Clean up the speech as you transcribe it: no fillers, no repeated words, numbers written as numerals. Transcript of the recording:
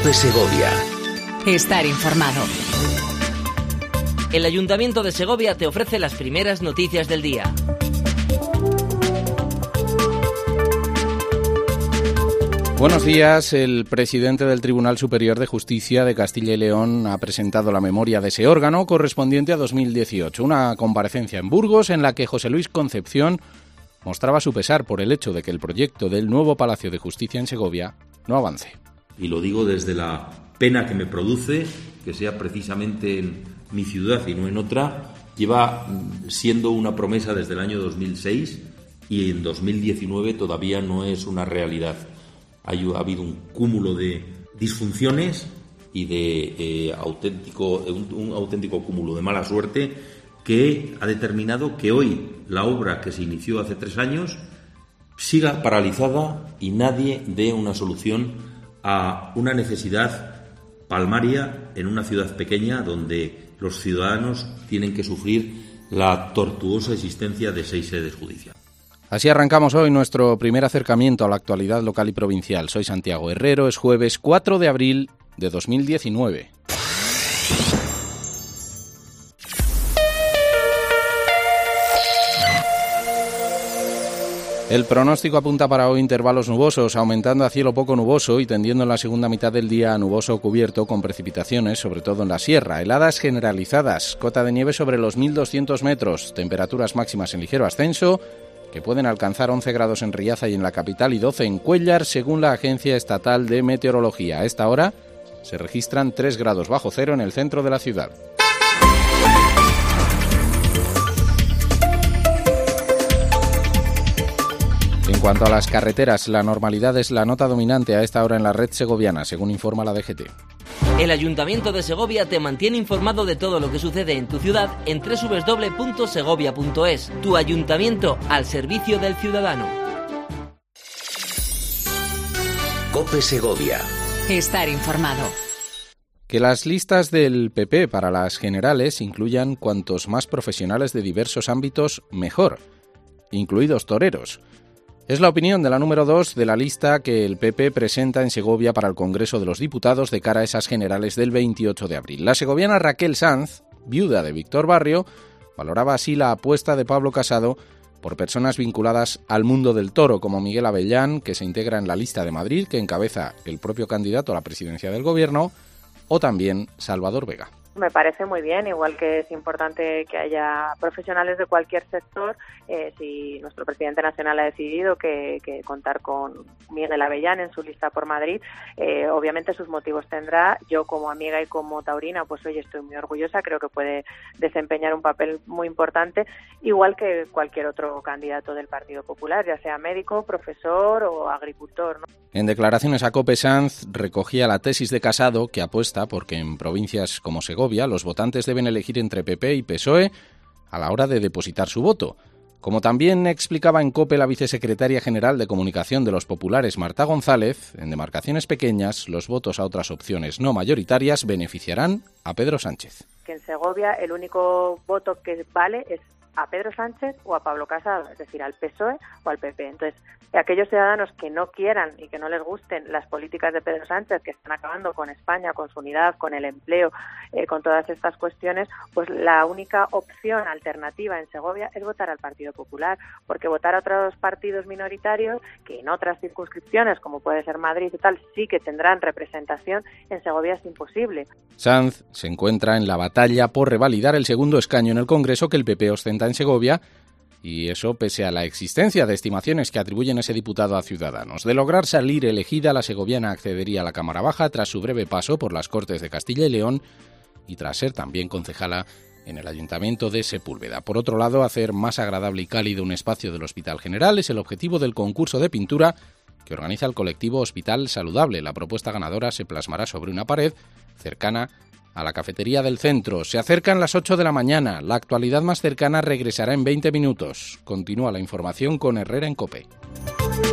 COPE Segovia. Estar informado. El Ayuntamiento de Segovia te ofrece las primeras noticias del día. Buenos días. El presidente del Tribunal Superior de Justicia de Castilla y León ha presentado la memoria de ese órgano correspondiente a 2018, una comparecencia en Burgos en la que José Luis Concepción mostraba su pesar por el hecho de que el proyecto del nuevo Palacio de Justicia en Segovia no avance. Y lo digo desde la pena que me produce que sea precisamente en mi ciudad y no en otra. Lleva siendo una promesa desde el año 2006 y en 2019 todavía no es una realidad. Ha habido un cúmulo de disfunciones y de un auténtico cúmulo de mala suerte que ha determinado que hoy la obra que se inició hace 3 años siga paralizada y nadie dé una solución a una necesidad palmaria en una ciudad pequeña donde los ciudadanos tienen que sufrir la tortuosa existencia de 6 sedes judiciales. Así arrancamos hoy nuestro primer acercamiento a la actualidad local y provincial. Soy Santiago Herrero, es jueves 4 de abril de 2019. El pronóstico apunta para hoy intervalos nubosos, aumentando a cielo poco nuboso y tendiendo en la segunda mitad del día a nuboso cubierto con precipitaciones, sobre todo en la sierra. Heladas generalizadas, cota de nieve sobre los 1.200 metros, temperaturas máximas en ligero ascenso, que pueden alcanzar 11 grados en Riaza y en la capital y 12 en Cuéllar, según la Agencia Estatal de Meteorología. A esta hora se registran 3 grados bajo cero en el centro de la ciudad. En cuanto a las carreteras, la normalidad es la nota dominante a esta hora en la red segoviana, según informa la DGT. El Ayuntamiento de Segovia te mantiene informado de todo lo que sucede en tu ciudad en www.segovia.es. Tu ayuntamiento al servicio del ciudadano. COPE Segovia. Estar informado. Que las listas del PP para las generales incluyan cuantos más profesionales de diversos ámbitos mejor, incluidos toreros. Es la opinión de la número 2 de la lista que el PP presenta en Segovia para el Congreso de los Diputados de cara a esas generales del 28 de abril. La segoviana Raquel Sanz, viuda de Víctor Barrio, valoraba así la apuesta de Pablo Casado por personas vinculadas al mundo del toro, como Miguel Avellán, que se integra en la lista de Madrid, que encabeza el propio candidato a la presidencia del Gobierno, o también Salvador Vega. Me parece muy bien, igual que es importante que haya profesionales de cualquier sector. Si nuestro presidente nacional ha decidido que contar con Miguel Avellán en su lista por Madrid, obviamente sus motivos tendrá. Yo como amiga y como taurina, pues hoy estoy muy orgullosa, creo que puede desempeñar un papel muy importante, igual que cualquier otro candidato del Partido Popular, ya sea médico, profesor o agricultor, ¿no? En declaraciones a COPE, Sanz recogía la tesis de Casado, que apuesta porque en provincias como Segovia los votantes deben elegir entre PP y PSOE a la hora de depositar su voto. Como también explicaba en COPE la vicesecretaria general de Comunicación de los Populares, Marta González, en demarcaciones pequeñas los votos a otras opciones no mayoritarias beneficiarán a Pedro Sánchez. Que en Segovia el único voto que vale es a Pedro Sánchez o a Pablo Casado, es decir, al PSOE o al PP. Entonces, aquellos ciudadanos que no quieran y que no les gusten las políticas de Pedro Sánchez, que están acabando con España, con su unidad, con el empleo, con todas estas cuestiones, pues la única opción alternativa en Segovia es votar al Partido Popular, porque votar a otros partidos minoritarios, que en otras circunscripciones, como puede ser Madrid y tal, sí que tendrán representación, en Segovia es imposible. Sanz se encuentra en la batalla por revalidar el segundo escaño en el Congreso que el PP ostenta en Segovia, y eso pese a la existencia de estimaciones que atribuyen ese diputado a Ciudadanos. De lograr salir elegida, la segoviana accedería a la Cámara Baja tras su breve paso por las Cortes de Castilla y León y tras ser también concejala en el Ayuntamiento de Sepúlveda. Por otro lado, hacer más agradable y cálido un espacio del Hospital General es el objetivo del concurso de pintura que organiza el colectivo Hospital Saludable. La propuesta ganadora se plasmará sobre una pared cercana a la cafetería del centro. Se acercan las 8 de la mañana. La actualidad más cercana regresará en 20 minutos. Continúa la información con Herrera en COPE.